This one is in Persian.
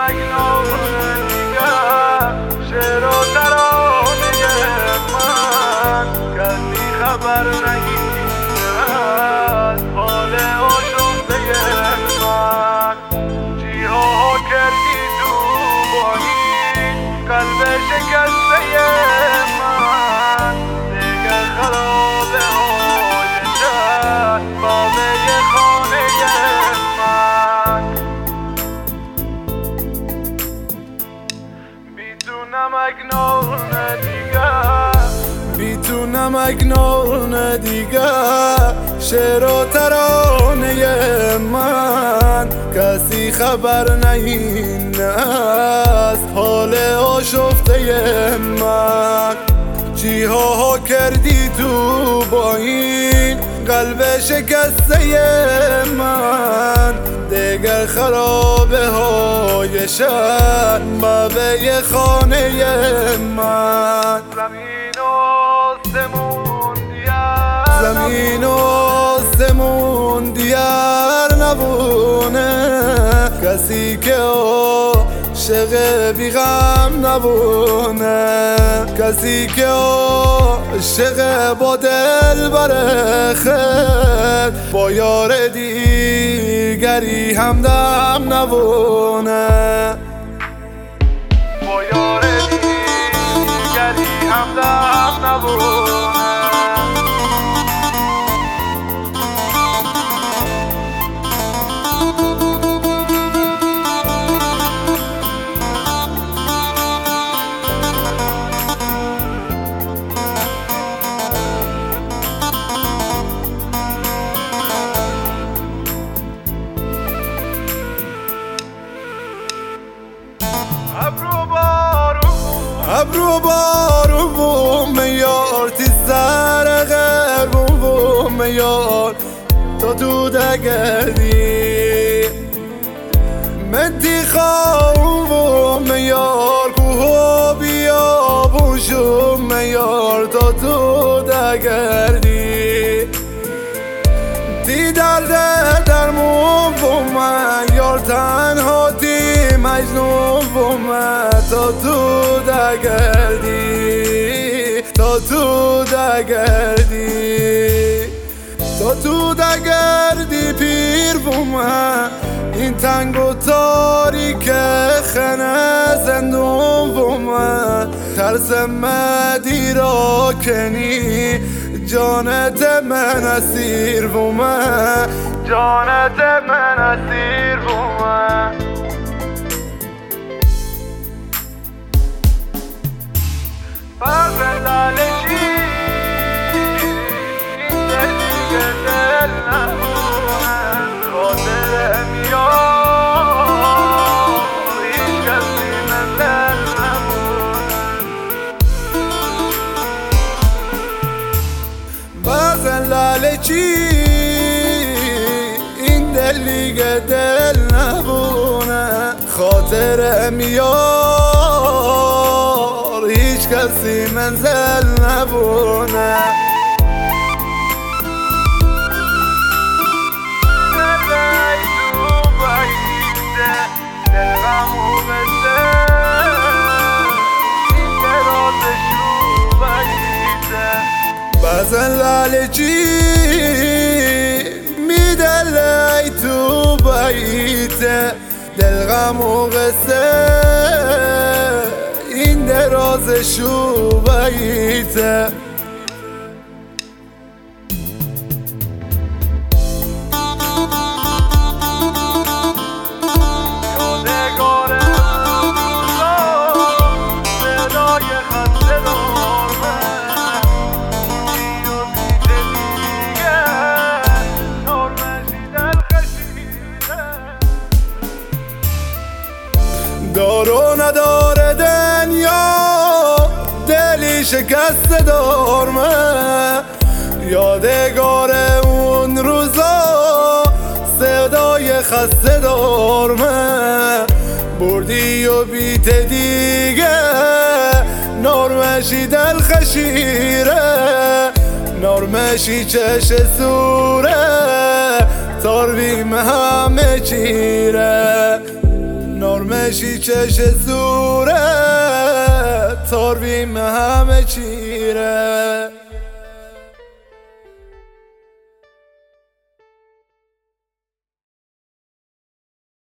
مگنون دیگر شعر و ترانه من کسی خبر نگیره از حال آشفته من جیها کردی تو با این قلب شکسته من دیگر خرابه های شهر بابه خانه من بیتونم اگنون دیگر شعر و ترانه من کسی خبر نگیره از حال آشفته من چیها کردی تو با این قلب شکسته من دیگر خرابه های شهر بابه خانه من زمین و آسمون دیگر نبونه کسی که عاشق بی غم نبونه کسی که عاشق با دل بر خیر با یار دیگری همدم نبونه با یار دیگری همدم نبونه ابرو بارون میار تی سر غربون میار تا تو دگردی منتی خواهون میار کوه بیابون شون میار تا تو دگردی تی درد درمون من یار تنها تی مجنون من تا تو دگردی تا تو دگردی پیر بومه این تنگ و تاریک خنه زندون بومه ترس مدی را کنی جانت من اسیر بومه جانت من اسیر بومه بازن لالشی دیگه دل نبونن خاطر میاد هیچ کسی من دل نبونن بازن لالشی این دل دیگه دل نبونن خاطر میاد هیچ کسی منزل نبونه دلای تو باید دلغمو بسته این درازشو باید بازن لالچی می دلای تو باید دلغمو قصه این درازشو باید دارو نداره دنیا دلی شکست دارمه یادگار اون روزا صدای خسته دارمه بردی و بیت دیگه نرمشی دل خشیره نرمشی چش سوره تار بیم همه چیره نرمشی نشی چش صورت تارویم همه چیره